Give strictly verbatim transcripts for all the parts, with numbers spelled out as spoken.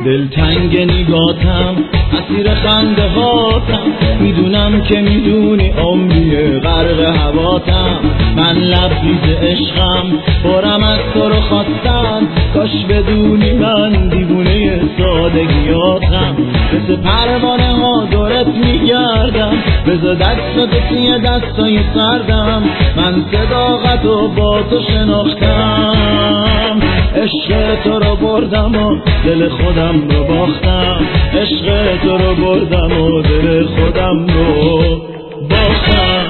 دلتنگ نگاتم، اسیر خنده هاتم، میدونم که میدونی عمری غرق هواتم. من لبریز عشقم، پرم از تو رو خواستن، کاش بدونی من دیوونه سادگیاتم. مثل پروانه ها دورت میگردم، بذار دست توی دستای سردم. من صداقت و با تو شناختم، عشق تو رو بردم و دل خودم رو باختم. عشق تو رو بردم و دل خودم رو باختم.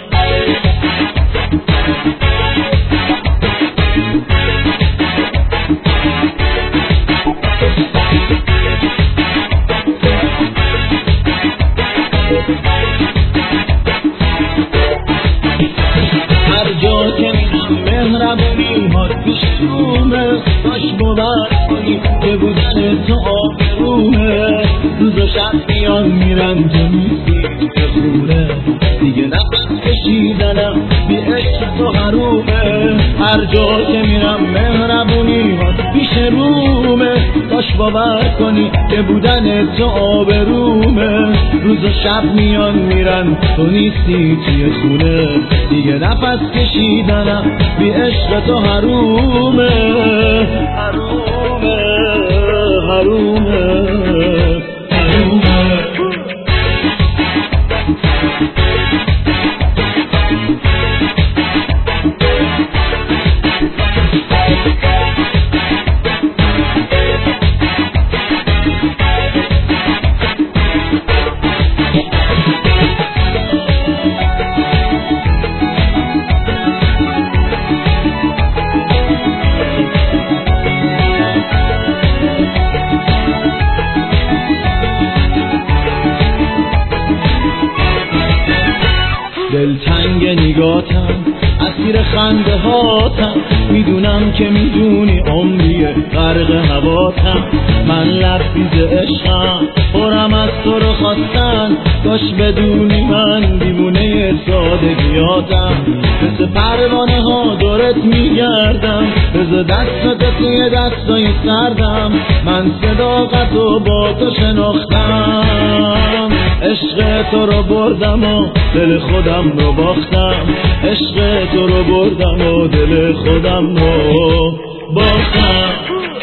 هر جا که میرم مهربونی هات پیش رومه، باش باور کنی که بودن تو آبرومه. روز و شب میان میرن تو نیستی که خونه، دیگه نفس کشیدنم بی عشق تو حرومه. هر جا که میرم مهربونی هات پیش رومه، باش باور کنی که بودن تو آبرومه. روز و شب میان میرن تو نیستی توی خونه، دیگه نفس کشیدنم بی عشق تو حرومه. حرومه حرومه حرومه. دلتنگ نگاتم، اسیر خنده هاتم، میدونم که میدونی عمری غرق هواتم. من لبریز عشقم، پرم از تو رو خواستن، کاش بدونی من دیوونه سادگیاتم. مثل پروانه ها دورت میگردم، بذار دست توی دستای سردم. من صداقت و با تو شناختم، عشق تو رو بردم و دل خودم رو باختم. عشق تو رو بردم و دل خودم رو باختم.